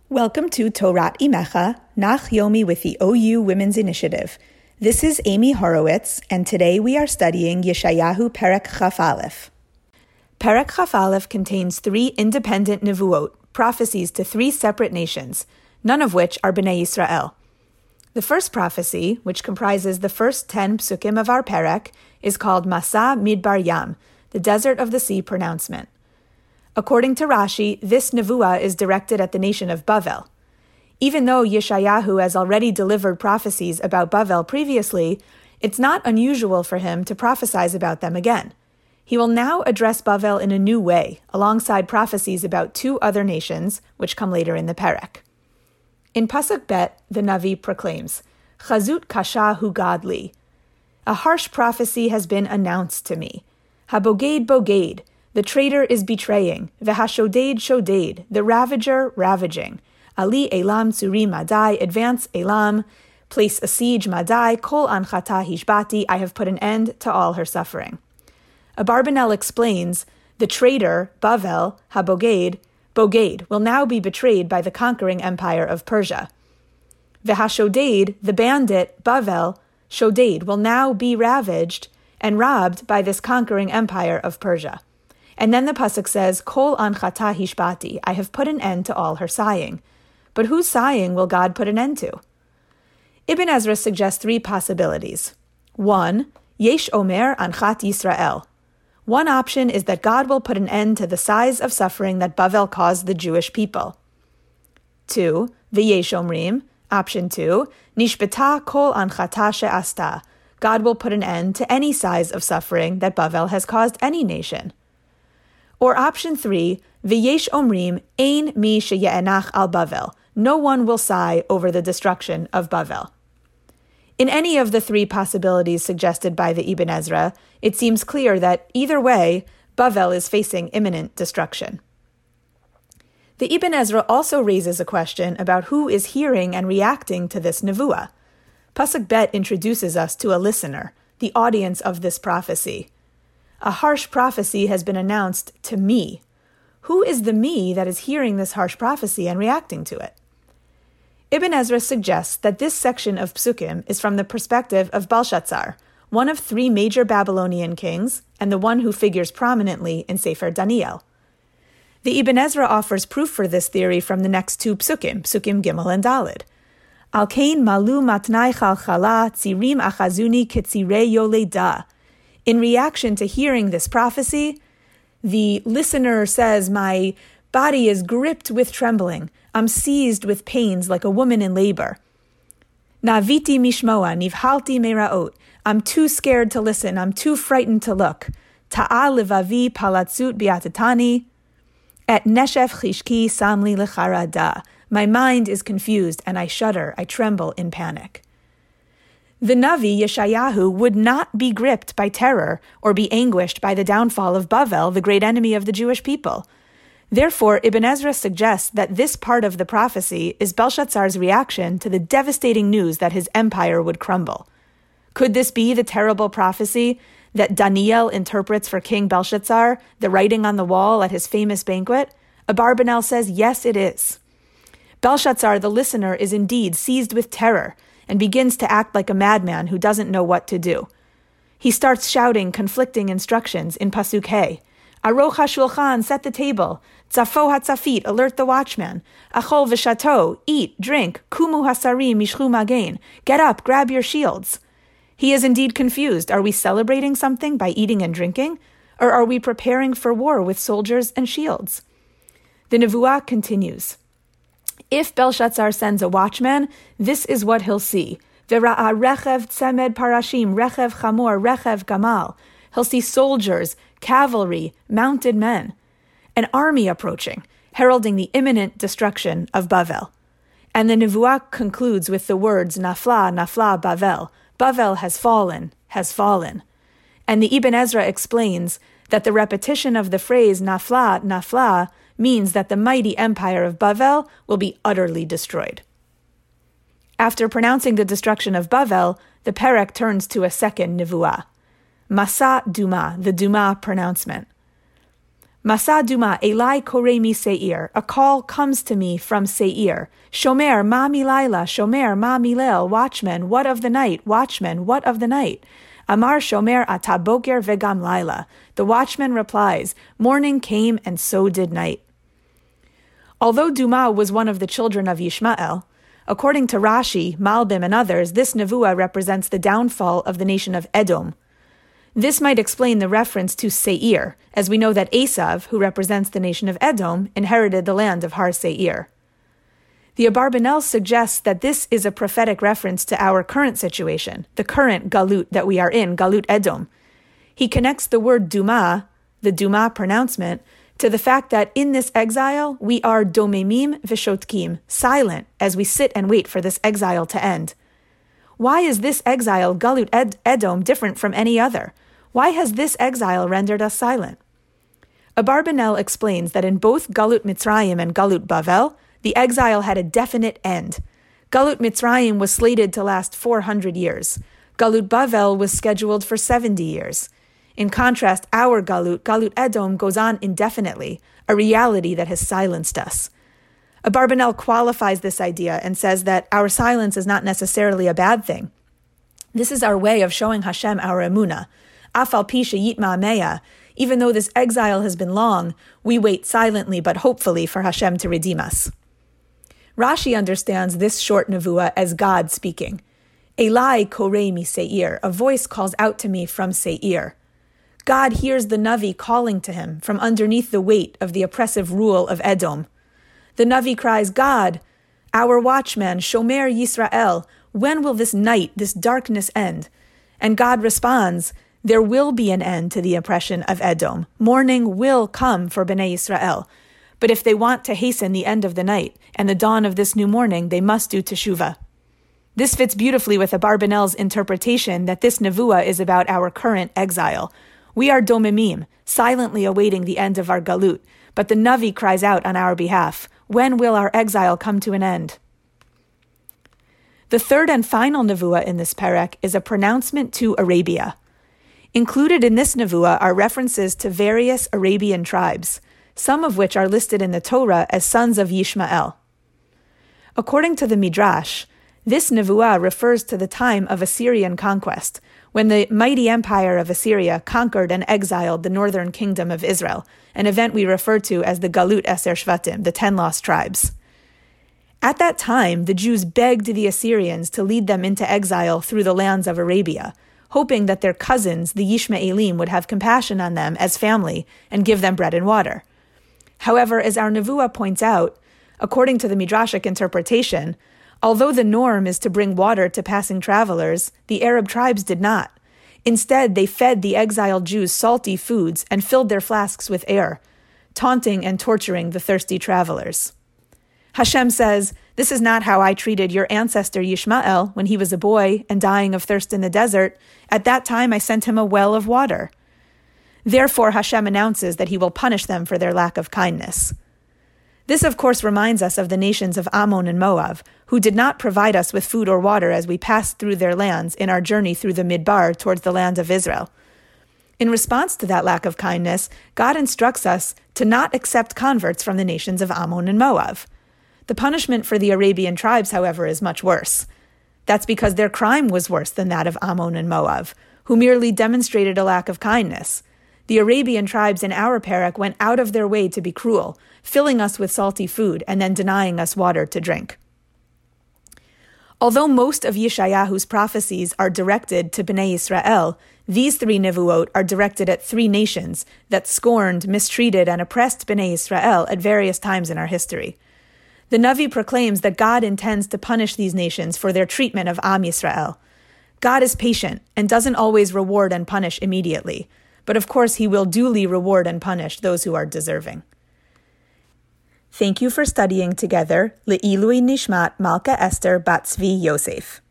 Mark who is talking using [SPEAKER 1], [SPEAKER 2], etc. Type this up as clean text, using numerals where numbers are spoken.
[SPEAKER 1] Welcome to Torat Imecha, Nach Yomi with the OU Women's Initiative. This is Amy Horowitz, and today we are studying Yeshayahu Perek Chaf Aleph. Perek Chaf Aleph contains 3 independent nevuot, prophecies to 3 separate nations, none of which are Bnei Yisrael. The first prophecy, which comprises the first 10 psukim of our Perek, is called Masa Midbar Yam, the Desert of the Sea pronouncement. According to Rashi, this nevuah is directed at the nation of Bavel. Even though Yeshayahu has already delivered prophecies about Bavel previously, it's not unusual for him to prophesize about them again. He will now address Bavel in a new way, alongside prophecies about 2 other nations, which come later in the Perek. In Pasuk Bet, the Navi proclaims, Chazut kasha hugad li. A harsh prophecy has been announced to me. Haboged boged. The traitor is betraying, v'hashoded shoded, the ravager ravaging. Ali elam tsuri madai, advance elam, place a siege madai, kol anchata hishbati, I have put an end to all her suffering. Abarbanel explains, the traitor, Bavel, haboged, boged, will now be betrayed by the conquering empire of Persia. V'hashoded, the bandit, Bavel, shoded, will now be ravaged and robbed by this conquering empire of Persia. And then the pasuk says, Kol anchata hishbati, I have put an end to all her sighing. But whose sighing will God put an end to? Ibn Ezra suggests 3 possibilities. 1. Yesh omer anchat Yisrael. One option is that God will put an end to the sighs of suffering that Bavel caused the Jewish people. 2. V'yesh omrim. Option 2. Nishbeta kol anchata she'asta. God will put an end to any sighs of suffering that Bavel has caused any nation. Or option 3, V'yesh omrim ein mi sheye'enach al Bavel. No one will sigh over the destruction of Bavel. In any of the 3 possibilities suggested by the Ibn Ezra, it seems clear that either way, Bavel is facing imminent destruction. The Ibn Ezra also raises a question about who is hearing and reacting to this nevuah. Pasuk Bet introduces us to a listener, the audience of this prophecy. A harsh prophecy has been announced to me. Who is the me that is hearing this harsh prophecy and reacting to it? Ibn Ezra suggests that this section of Psukim is from the perspective of Belshazzar, one of 3 major Babylonian kings, and the one who figures prominently in Sefer Daniel. The Ibn Ezra offers proof for this theory from the next 2 Psukim, Psukim Gimel and Daled. Al-Kain malu matnai chalchala tzirim achazuni ketzirei yoleda. In reaction to hearing this prophecy, the listener says, my body is gripped with trembling. I'm seized with pains like a woman in labor. Naviti mishmoa, nivhalti meraot. I'm too scared to listen. I'm too frightened to look. Ta'a levavi palatzut biatatani. Et neshef chishki samli lecharada. My mind is confused and I shudder. I tremble in panic. The Navi, Yeshayahu, would not be gripped by terror or be anguished by the downfall of Bavel, the great enemy of the Jewish people. Therefore, Ibn Ezra suggests that this part of the prophecy is Belshazzar's reaction to the devastating news that his empire would crumble. Could this be the terrible prophecy that Daniel interprets for King Belshazzar, the writing on the wall at his famous banquet? Abarbanel says, yes, it is. Belshazzar, the listener, is indeed seized with terror and begins to act like a madman who doesn't know what to do. He starts shouting conflicting instructions in Pasuk Hey. Aroch hashulchan, set the table. Tzafo hatzafit, alert the watchman. Achol v'shato, eat, drink. Kumu hasarim, mishchu magen. Get up, grab your shields. He is indeed confused. Are we celebrating something by eating and drinking? Or are we preparing for war with soldiers and shields? The nevuah continues. If Belshazzar sends a watchman, this is what he'll see. V'ra'a rechev tzemed parashim, rechev chamor, rechev gamal. He'll see soldiers, cavalry, mounted men, an army approaching, heralding the imminent destruction of Bavel. And the nevuah concludes with the words, Nafla, Nafla, Bavel. Bavel has fallen, has fallen. And the Ibn Ezra explains that the repetition of the phrase Nafla, Nafla means that the mighty empire of Bavel will be utterly destroyed. After pronouncing the destruction of Bavel, the Perek turns to a second nevuah. Masa Duma, the Duma pronouncement. Masa Duma Elai Koremi Seir. A call comes to me from Seir. Shomer ma milaila, Shomer ma milel. Watchman, what of the night? Watchman, what of the night? Amar Shomer ataboker vegam laila. The watchman replies, morning came and so did night. Although Duma was one of the children of Yishmael, according to Rashi, Malbim, and others, this nevuah represents the downfall of the nation of Edom. This might explain the reference to Seir, as we know that Esav, who represents the nation of Edom, inherited the land of Har Seir. The Abarbanel suggests that this is a prophetic reference to our current situation, the current Galut that we are in, Galut Edom. He connects the word Duma, the Duma pronouncement, to the fact that in this exile, we are domemim v'shotkim, silent as we sit and wait for this exile to end. Why is this exile, Galut Edom, different from any other? Why has this exile rendered us silent? Abarbanel explains that in both Galut Mitzrayim and Galut Bavel, the exile had a definite end. Galut Mitzrayim was slated to last 400 years. Galut Bavel was scheduled for 70 years. In contrast, our Galut Edom, goes on indefinitely, a reality that has silenced us. Abarbanel qualifies this idea and says that our silence is not necessarily a bad thing. This is our way of showing Hashem our emunah. Afal pi sheyitma ameya. Even though this exile has been long, we wait silently but hopefully for Hashem to redeem us. Rashi understands this short nevuah as God speaking. Elai korei mi seir, a voice calls out to me from Seir. God hears the Navi calling to him from underneath the weight of the oppressive rule of Edom. The Navi cries, God, our watchman, Shomer Yisrael, when will this night, this darkness end? And God responds, there will be an end to the oppression of Edom. Morning will come for Bnei Yisrael. But if they want to hasten the end of the night and the dawn of this new morning, they must do teshuvah. This fits beautifully with Abarbanel's interpretation that this nevuah is about our current exile. We are domemim, silently awaiting the end of our galut, but the Navi cries out on our behalf, when will our exile come to an end? The third and final nevuah in this perek is a pronouncement to Arabia. Included in this nevuah are references to various Arabian tribes, some of which are listed in the Torah as sons of Yishmael. According to the Midrash, this nevuah refers to the time of Assyrian conquest, when the mighty empire of Assyria conquered and exiled the northern kingdom of Israel, an event we refer to as the Galut Eser Shvatim, the 10 lost tribes. At that time, the Jews begged the Assyrians to lead them into exile through the lands of Arabia, hoping that their cousins, the Yishmaelim, would have compassion on them as family and give them bread and water. However, as our nevuah points out, according to the Midrashic interpretation, although the norm is to bring water to passing travelers, the Arab tribes did not. Instead, they fed the exiled Jews salty foods and filled their flasks with air, taunting and torturing the thirsty travelers. Hashem says, this is not how I treated your ancestor Yishmael when he was a boy and dying of thirst in the desert. At that time I sent him a well of water. Therefore Hashem announces that he will punish them for their lack of kindness. This, of course, reminds us of the nations of Ammon and Moab, who did not provide us with food or water as we passed through their lands in our journey through the Midbar towards the land of Israel. In response to that lack of kindness, God instructs us to not accept converts from the nations of Ammon and Moab. The punishment for the Arabian tribes, however, is much worse. That's because their crime was worse than that of Ammon and Moab, who merely demonstrated a lack of kindness. The Arabian tribes in our perek went out of their way to be cruel, filling us with salty food and then denying us water to drink. Although most of Yeshayahu's prophecies are directed to Bnei Yisrael, these 3 nevuot are directed at 3 nations that scorned, mistreated, and oppressed Bnei Yisrael at various times in our history. The Navi proclaims that God intends to punish these nations for their treatment of Am Yisrael. God is patient and doesn't always reward and punish immediately, but of course he will duly reward and punish those who are deserving. Thank you for studying together Le'ilui Nishmat Malka Esther Bat Zvi Yosef.